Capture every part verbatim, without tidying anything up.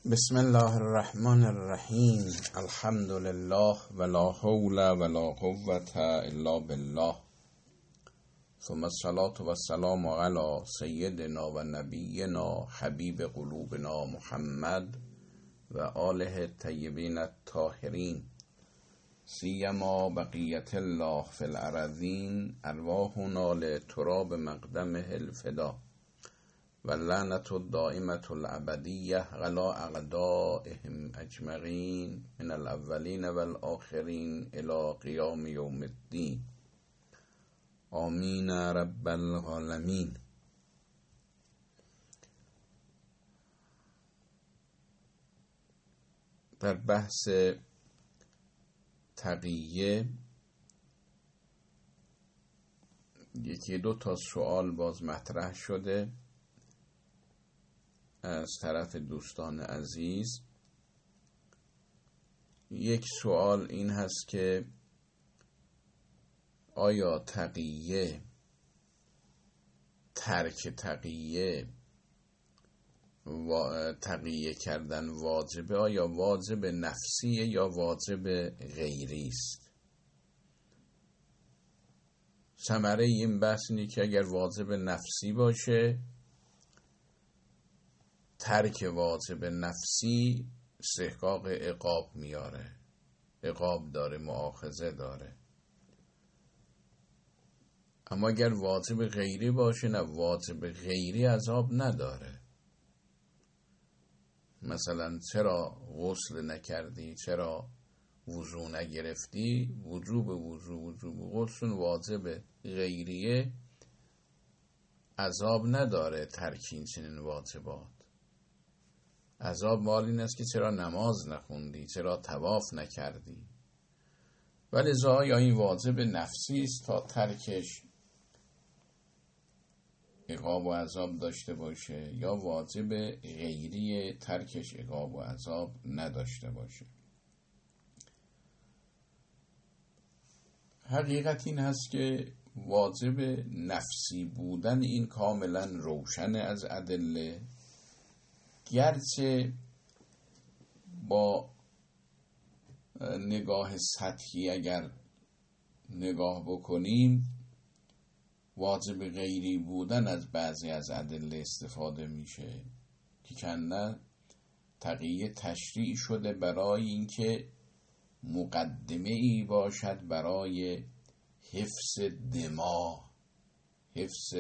بسم الله الرحمن الرحیم. الحمد لله ولا حول ولا قوة الا بالله، ثم الصلاة والسلام علی سیدنا و نبینا حبیب قلوبنا محمد و آله الطیبین الطاهرین، سیما بقیت الله فی الارضین، ارواحنا لتراب مقدمه الفدا و لعنت الدائمة الابدیه علی اعدائهم اجمعین من الاولین و الاخرین الی قیام یوم الدین، آمین رب العالمین. در بحث تقیه یکی دو تا سوال باز مطرح شده از طرف دوستان عزیز. یک سوال این هست که آیا تقیه، ترک تقیه و تقیه کردن واجبه، آیا واجب نفسیه یا واجب غیری است؟ ثمره این بحث اینه که اگر واجب نفسی باشه، ترک واجب نفسی استحقاق عقاب میاره، عقاب داره، مؤاخذه داره. اما اگر واجب غیری باشه، نه، واجب غیری عذاب نداره. مثلا چرا غسل نکردی، چرا وضو نگرفتی، وجوب وضو وجوب غسل واجب غیریه، عذاب نداره ترک این چنین واجبات. عذاب مال این است که چرا نماز نخوندی، چرا طواف نکردی. ولی لذا یا این واجب نفسی است تا ترکش عقاب و عذاب داشته باشه، یا واجب غیری ترکش عقاب و عذاب نداشته باشه. حقیقت این هست که واجب نفسی بودن این کاملا روشن از ادله، گرچه با نگاه سطحی اگر نگاه بکنیم واجب غیری بودن از بعضی از ادله استفاده میشه که کنه تقیه تشریع شده برای اینکه مقدمه ای باشد برای حفظ دماء، حفظ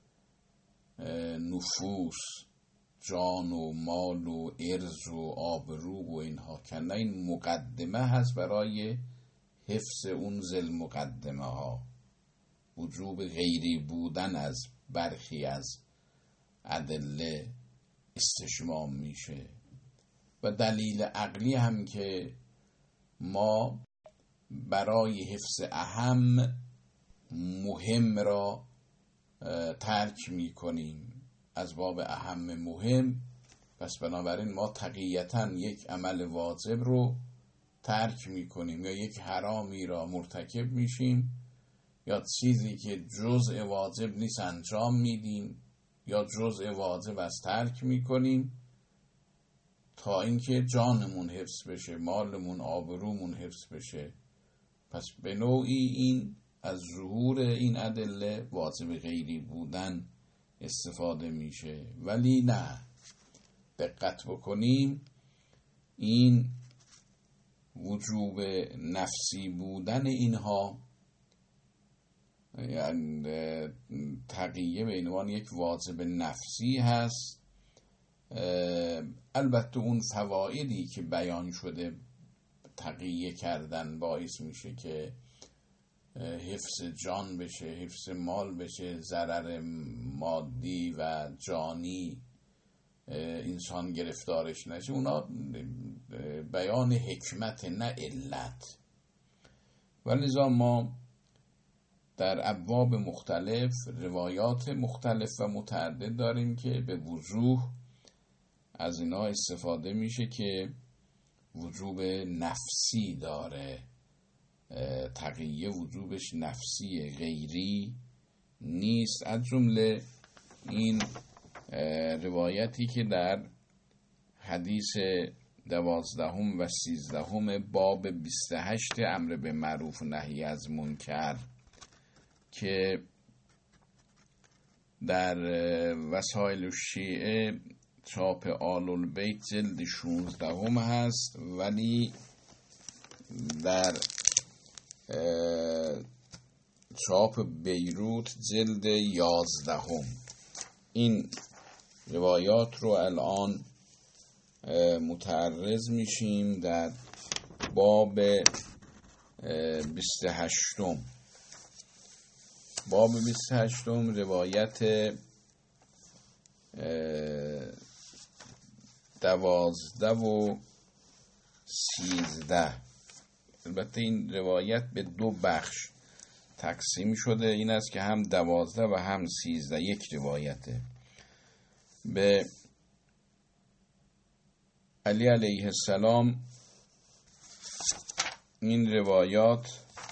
نفوس، جان و مال و ارز و آبرو و اینها، کنه این مقدمه هست برای حفظ اون ذل مقدمه ها. وجوب غیری بودن از برخی از ادله استشمام میشه و دلیل عقلی هم که ما برای حفظ اهم مهم را ترک میکنیم از باب اهم مهم. پس بنابراین ما تقییتاً یک عمل واجب رو ترک میکنیم یا یک حرامی را مرتکب میشیم یا چیزی که جزء واجب نیست انجام میدیم یا جزء واجب از ترک میکنیم تا اینکه جانمون حفظ بشه، مالمون، آبرومون حفظ بشه. پس به نوعی این از ظهور این ادله واجب غیری بودن استفاده میشه. ولی نه، دقت بکنیم، این وجوب نفسی بودن اینها، یعنی تقیه به عنوان یک واجب نفسی هست. البته اون فوایدی که بیان شده تقیه کردن باعث میشه که حفظ جان بشه، حفظ مال بشه، ضرر مادی و جانی انسان گرفتارش نشه، اونا بیان حکمت نه علت. ولذا ما در ابواب مختلف روایات مختلف و متعدد داریم که به وضوح از اینا استفاده میشه که وجوب نفسی داره. تقیه وجوبش نفسی، غیری نیست. از جمله این روایتی که در حدیث دوازدهم و سیزدهم باب بیست و هشت امر به معروف و نهی از منکر که در وسایل شیعه چاپ آل البیت جلد شانزدهم هست، ولی در چاپ بیروت جلد یازدهم این روایات رو الان متعرض میشیم. در باب بیست و هشتم باب بیست و هشتم روایت دوازده و سیزده. البته این روایت به دو بخش تقسیم شده، این است که هم دوازده و هم سیزده یک روایته. به علی علیه السلام این روایات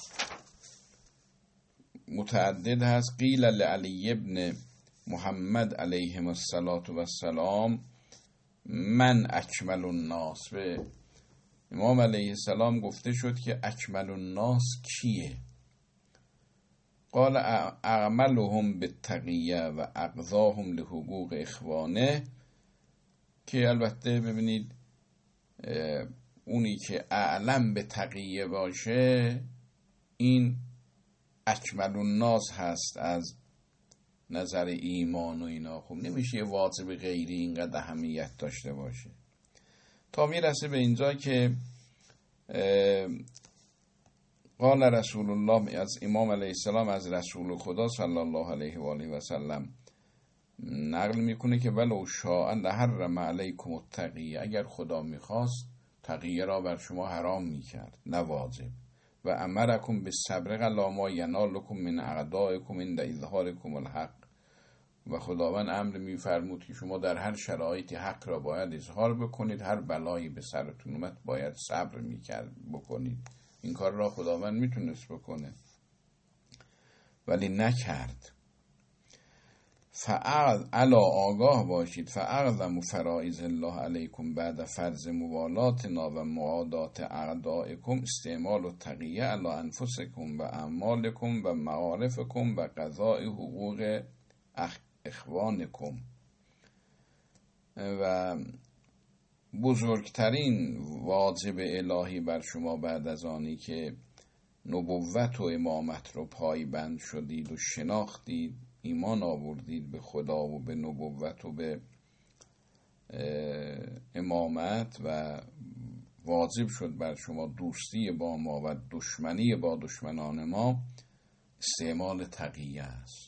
متعدد هست. قیل لعلی ابن محمد علیه السلام من اکمل الناس، به امام علیه السلام گفته شد که اکمل الناس کیه؟ قال اعملهم بالتقیه و اقضاهم لحقوق اخوانه، که البته ببینید اونی که اعلم به تقیه باشه این اکمل الناس هست از نظر ایمان و اینا. خب نمیشه واجب غیری اینقدر اهمیت داشته باشه، تا میرسه به اینجا که قال رسول الله، از امام علیه السلام از رسول خدا صلی الله علیه و آله و سلم نقل میکنه که ولو شاء لحرم علیکم التقیه، اگر خدا میخواست تقیه را بر شما حرام میکرد نه واجب. و امرکم بالصبر علی ما ینالکم من اعدائکم عند اظهارکم الحق، و خداوند امر میفرمود که شما در هر شرایطی حق را باید اظهار بکنید، هر بلایی به سرتون اومد باید صبر میکرد بکنید. این کار را خداوند میتونست بکنه ولی نکرد. فعل علا آگاه باشید، فاعظم فرائض الله علیکم بعد فرض موالاتنا و معادات اعدائکم استعمال التقیه علی انفسکم و اعمالکم و معارفکم و قضاء حقوق اخوانکم. و بزرگترین واجب الهی بر شما بعد از آنی که نبوت و امامت رو پایبند شدید و شناختید، ایمان آوردید به خدا و به نبوت و به امامت، و واجب شد بر شما دوستی با ما و دشمنی با دشمنان ما، استعمال تقیه است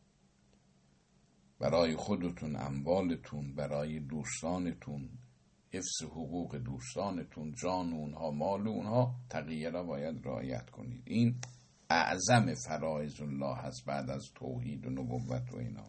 برای خودتون، اموالتون، برای دوستانتون، حفظ حقوق دوستانتون، جان اونها، مال اونها، تقیه را باید رعایت کنید. این اعظم فرائض الله هست بعد از توحید و نبوت و اینا.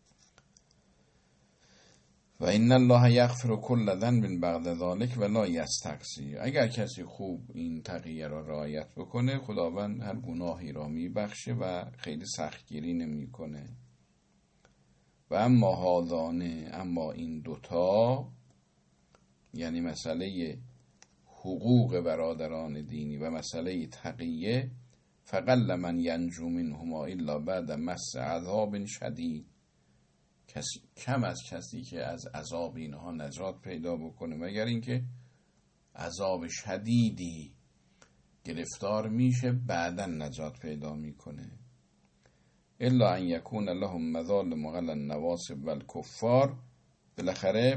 و ان الله یغفر کل ذنب بعد ذلک و لا یستقصی، اگر کسی خوب این تقیه را رعایت بکنه خداوند هر گناهی را میبخشه و خیلی سختگیری نمیکنه. و اما هاذانه، اما این دوتا، یعنی مسئله حقوق برادران دینی و مسئله تقیه، فقل من ینجو منهما الا بعد مس عذاب شدید، کسی کم از کسی که از عذاب اینها نجات پیدا بکنه مگر اینکه عذاب شدیدی گرفتار میشه بعداً نجات پیدا میکنه. الا ان یکون لهم مظالم علی النواصب والکفار. بالاخره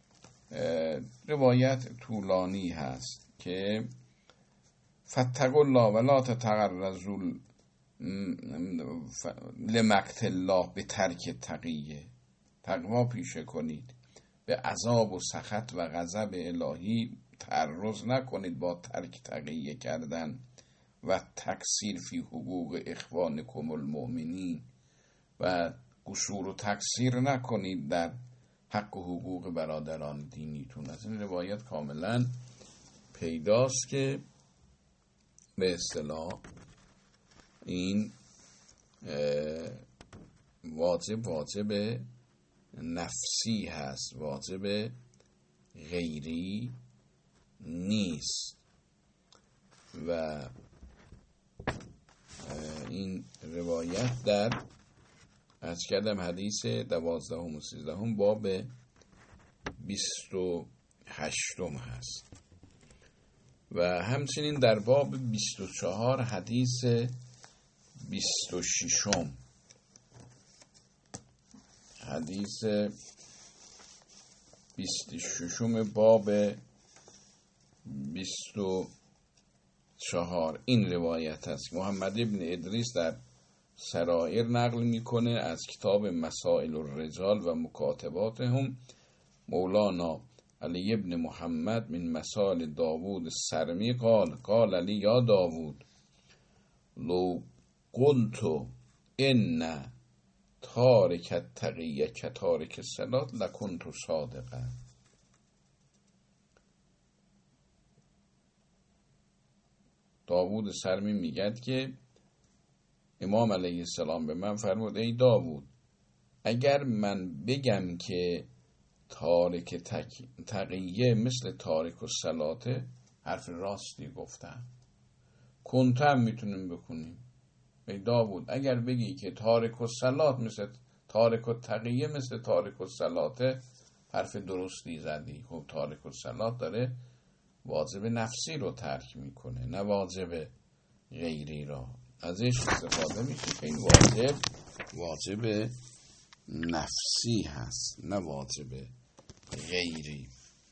روایت طولانی هست که فاتقوا الله ولا تتعرضوا لمقت الله به ترک تقیه، تقوا پیشه کنید، به عذاب و سخط و غضب الهی تعرض نکنید با ترک تقیه کردن و تقصیر فی حقوق اخوانکم المؤمنین، و قصور و تقصیر نکنید در حق و حقوق برادران دینیتون. از این روایت کاملا پیداست که به اصطلاح این واجب واجب نفسی هست، واجب غیری نیست. و این روایت در از کردم حدیث دوازدهم و سیزدهم باب بیست و هشتم هست. و همچنین در باب بیست و چهار حدیث بیست و ششم حدیث بیست و ششم باب بیست و چهار این روایت است. محمد ابن ادریس در سرائر نقل میکنه از کتاب مسائل الرجال و مکاتباتهم مولانا علی ابن محمد من مسائل داوود السرمی قال قال علی یا داوود لو قلت ان تارک التقیه کتارک الصلاة لکنت صادقا. داوود سرمی میگد که امام علیه السلام به من فرمود ای داوود اگر من بگم که تارک تقیه مثل تارک الصلاة حرف راستی گفتم، کنت هم میتونیم بکنیم. ای داوود اگر بگی که تارک الصلاة مثل تارک التقیه مثل تارک الصلاة حرف درستی زدی. خب تارک الصلاة داره واجب نفسی رو ترک میکنه نه واجب غیری را. ازش استفاده میشه که این واجب واجب نفسی هست نه واجب غیری.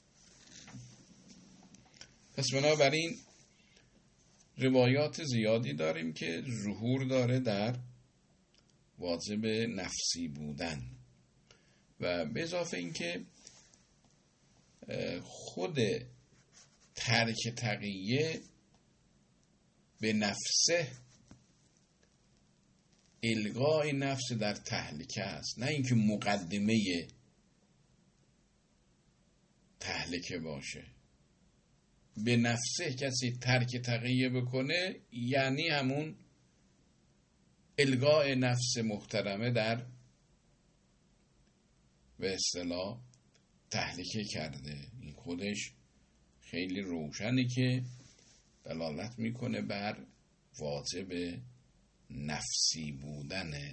پس بنابراین روایات زیادی داریم که ظهور داره در واجب نفسی بودن. و به اضافه این که خود ترک تقیه به نفسه الغای نفس در تهلکه است، نه اینکه مقدمه تهلکه باشه. به نفسه کسی ترک تقیه بکنه یعنی همون الغای نفس محترمه در به اصطلاح تهلکه کرده. این خودش خیلی روشنه که دلالت میکنه بر واجب نفسی بودن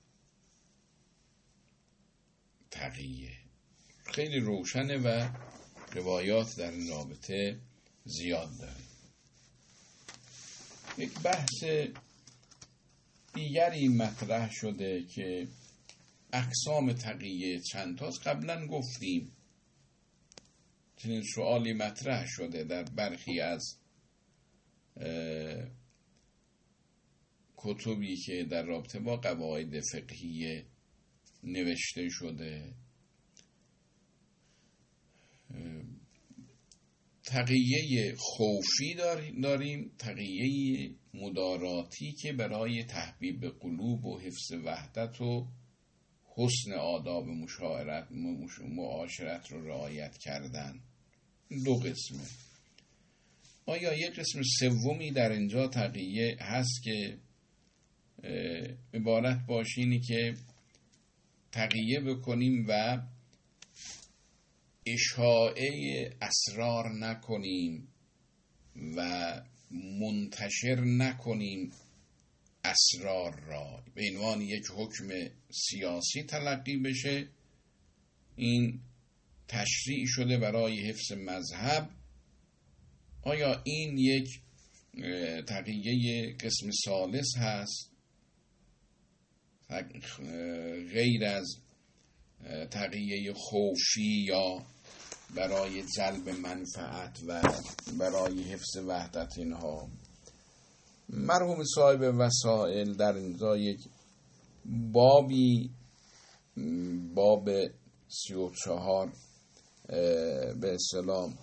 تقیه. خیلی روشنه و روایات در این رابطه زیاد داره. یک بحث دیگری مطرح شده که اقسام تقیه چند تاست. قبلا گفتیم چنین سوالی مطرح شده در برخی از کتبی که در رابطه با قواعد فقهی نوشته شده. تقیه خوفی داریم، تقیه مداراتی که برای تحبیب قلوب و حفظ وحدت و حسن آداب مشاورت معاشرت رو رعایت کردن. دو قسمه. آیا یک قسم سومی در اینجا تقیه هست که عبارت باشینی که تقیه بکنیم و اشاعه اسرار نکنیم و منتشر نکنیم اسرار را، به عنوان یک حکم سیاسی تلقی بشه، این تشریع شده برای حفظ مذهب. آیا این یک تقیه قسم ثالث هست غیر از تقیه خوفی یا برای جلب منفعت و برای حفظ وحدت اینها؟ مرحوم صاحب وسائل در اینجا یک بابی باب سی و چهار به اصطلاح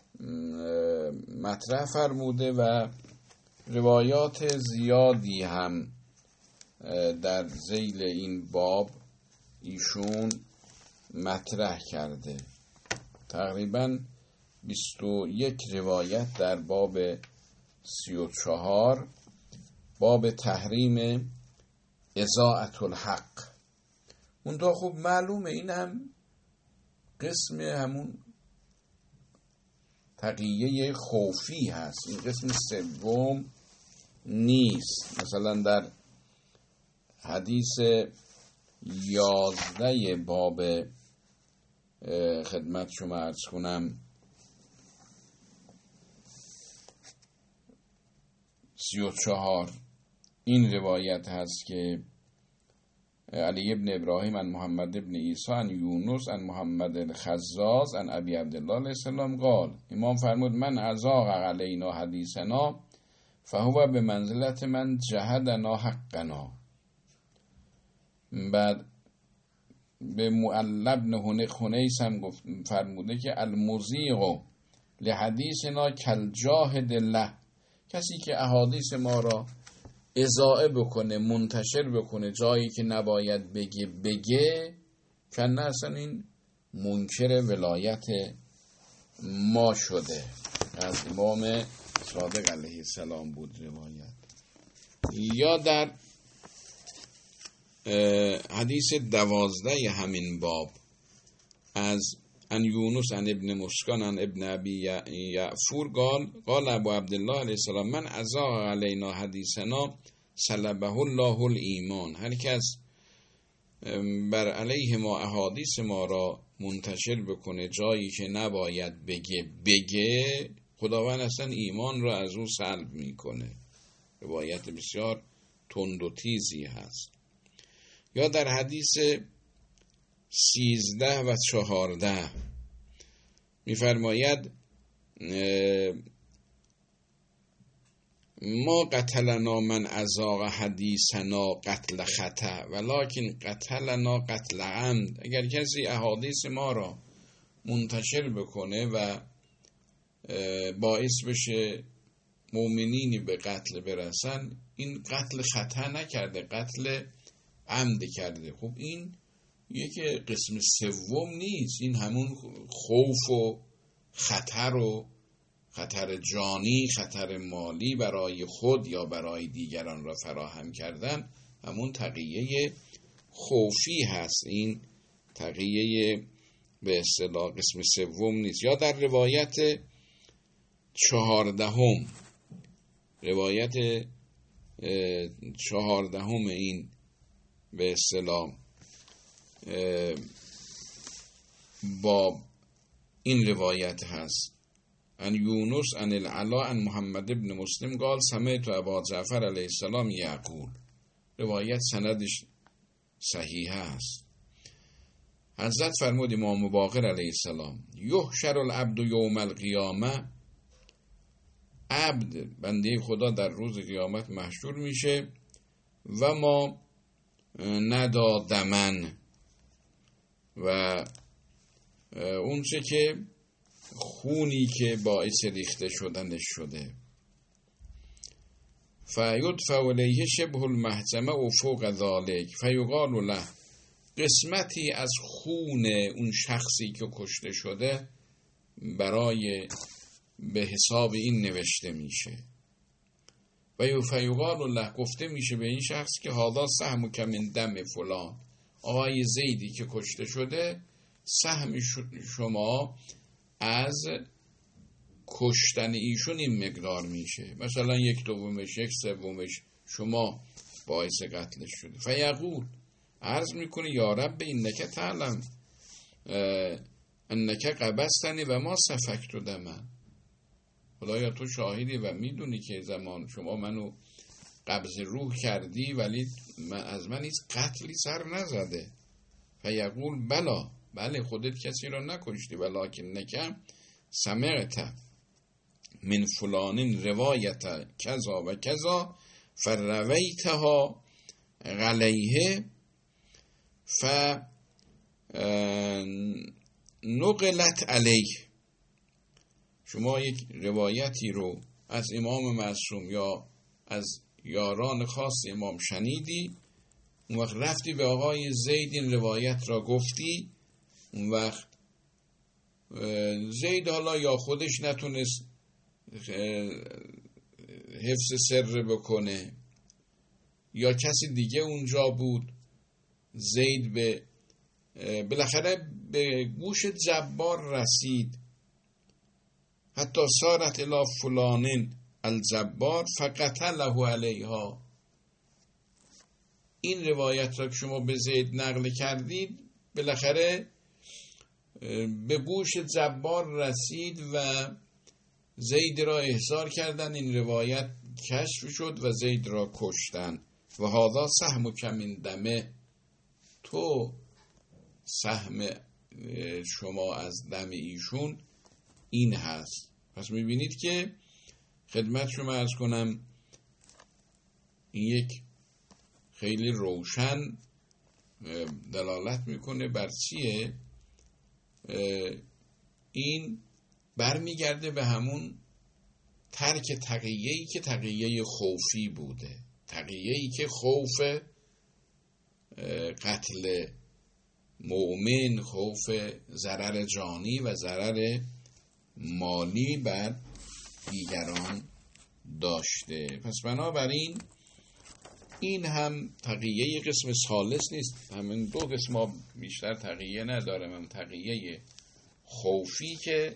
مطرح فرموده و روایات زیادی هم در ذیل این باب ایشون مطرح کرده. تقریبا بیست و یک روایت در باب سی و چهار باب تحریم اضاعت الحق. اون دو خوب معلومه این هم قسم همون تقیه خوفی هست، این قسم سوم نیست. مثلا در حدیث یازده باب خدمت شما عرض کنم سی و چهار این روایت هست که علی ابن ابراهیم عن محمد ابن عیسی عن یونس عن محمد الخزاز عن ابی عبدالله علیه السلام قال، امام فرمود من ازاغ علینا حدیثنا فهو به منزلت من جهدنا حقنا. بعد به معلی بن خنیس هم فرموده که المزیغ لحدیثنا کالجاهد له، کسی که احادیث ما را اضاعه بکنه، منتشر بکنه جایی که نباید بگه بگه کنه اصلا این منکر ولایت ما شده. از امام صادق علیه السلام بود روایت. یا در حدیث دوازده همین باب از ان یونس ان ابن مسکان ان ابن ابی یعفور قال قال ابو عبدالله علیه السلام من ازاغ علینا حدیثنا سلبه الله الایمان، هر کس بر علیه ما احادیث ما را منتشر بکنه جایی که نباید بگه بگه خداوند اصلا ایمان را از او سلب میکنه. روایت بسیار تند و تیزی هست. یا در حدیث سیزده و چهارده میفرماید ما قتلنا من ازاغ حدیثنا قتل خطا ولکن قتلنا قتل عمد، اگر کسی احادیث ما را منتشر بکنه و باعث بشه مؤمنینی به قتل برسن، این قتل خطا نکرده، قتل عمد کرده. خب این یک قسم سوم نیست، این همون خوف و خطر و خطر جانی، خطر مالی برای خود یا برای دیگران را فراهم کردن، همون تقیه خوفی هست. این تقیه به اصطلاح قسم سوم نیست. یا در روایت چهاردهم روایت چهاردهم این به اصطلاح با این روایت هست ان یونس ان العلا ان محمد ابن مسلم قال سمعت ابا جعفر علیه السلام یقول، روایت سندش صحیح است. حضرت فرمود امام باقر علیه السلام یحشر العبد یوم القیامه، عبد بنده خدا در روز قیامت محشور میشه و ما ندادمن، و اون چه که خونی که باعث ریخته شدنش شده، فیدفع الیه شبه المحجمه و فوق ذالک فیقال له، قسمتی از خون اون شخصی که کشته شده برای به حساب این نوشته میشه. و فیقال له، گفته میشه به این شخص که هذا سهمک من دم فلان، آقای زیدی که کشته شده سهم شما از کشتن ایشون این مقدار میشه، مثلا یک دومش یک سومش شما باعث قتلش شده. فیقول، عرض میکنه یا رب اینک تعلم انک قبضتنی و ما سفکت دمن، خدایا تو شاهدی و میدونی که زمان شما منو قبض روح کردی ولی من از من هیچ قتلی سر نزده. فیقول بلا، بله خودت کسی را نکشتی، ولکن نکم سمعت من فلان روایت کذا و کذا فرویتها علیه فنقلت علیه، شما یک روایتی رو از امام معصوم یا از یاران خاص امام شنیدی، اون وقت رفتی به آقای زید این روایت را گفتی، اون وقت زید حالا یا خودش نتونست حفظ سر بکنه یا کسی دیگه اونجا بود، زید به بالاخره به گوش جبار رسید، حتی سارت الی فلان الجبار فقتله علیها. این روایت را که شما به زید نقل کردید بالاخره به گوش جبار رسید و زید را احضار کردن، این روایت کشف شد و زید را کشتن. و هذا سهم کمین دمه، تو سهم شما از دم ایشون این هست. پس میبینید که خدمت شما عرض کنم این یک خیلی روشن دلالت میکنه بر چیه؟ این برمیگرده به همون ترک تقیه‌ای که تقیه خوفی بوده، تقیه‌ای که خوف قتل مؤمن، خوف ضرر جانی و ضرر مالی بر دیگران داشته. پس بنابراین این هم تقیه قسم ثالث نیست، همین دو قسم بیشتر تقیه نداره، هم تقیه خوفی که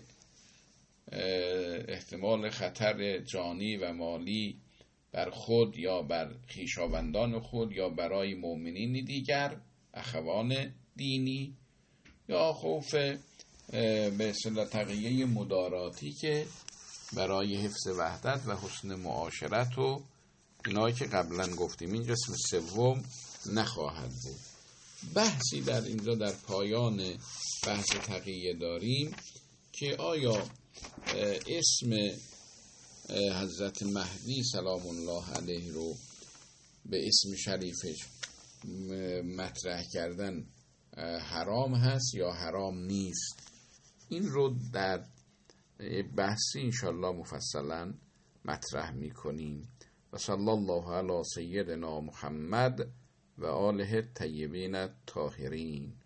احتمال خطر جانی و مالی بر خود یا بر خویشاوندان خود یا برای مؤمنین دیگر اخوان دینی، یا خوف به اصطلاح تقیه مداراتی که برای حفظ وحدت و حسن معاشرت و اینایی که قبلا گفتیم این قسم سوم نخواهد بود. بحثی در اینجا در پایان بحث تقیه داریم که آیا اسم حضرت مهدی سلام الله علیه رو به اسم شریفش مطرح کردن حرام هست یا حرام نیست؟ این رو در بحثی انشالله مفصلا مطرح میکنیم. و صلی الله علی سیدنا محمد و آله الطیبین الطاهرین.